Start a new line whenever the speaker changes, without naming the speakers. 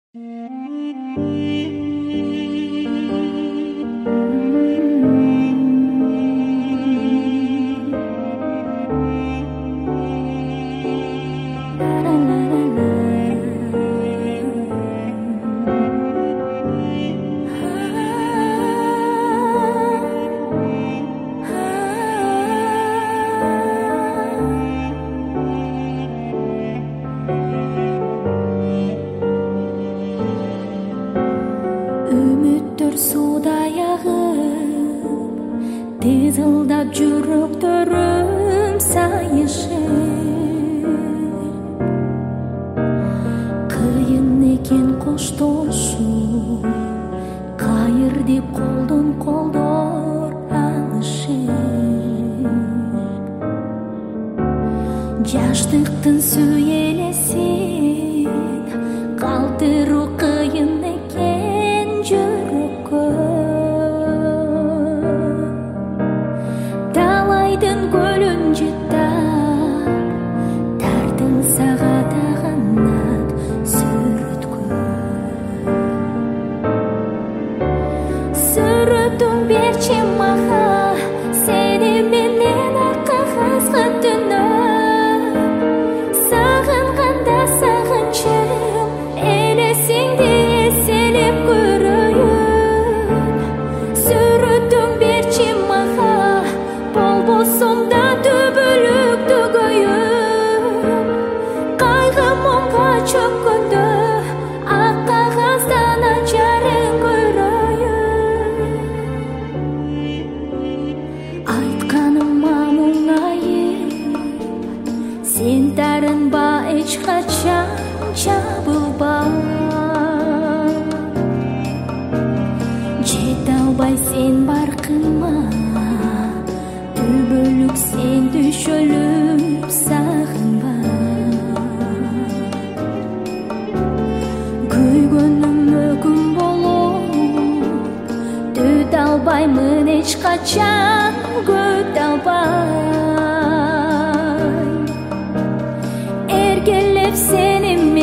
Үміттер судай ағып, тызылдап жүректөрүм сайышып. Кыйын экен коштошуу, кайыр деп колдон колдор алышып. Жаштыктын сүйелесин калтыруу кыйын экен жүрөккө. Талайдын көлүн жыттап, тартылса катаганат сүрөткө. Сүрөтүң берчи мага, сени менен ак кагазга түнөп. Сагынганда сагынчым, элесиңди эселеп көрөйүн. Сүрөтүң берчи мага, болбосом да түбөлүк төгөйүн. Кайгы муңга чөккөндө, ак кагаздан ачарын көрөйүн. Айтканыма муңайып, сен тарынба эч качан жабылба. Жете албай сен баркыма, түбөлүк сен түшөлүп сагынба. Күйгөнүм өкүм болуп, түт албаймын эч качан көт албай. Эркелеп сени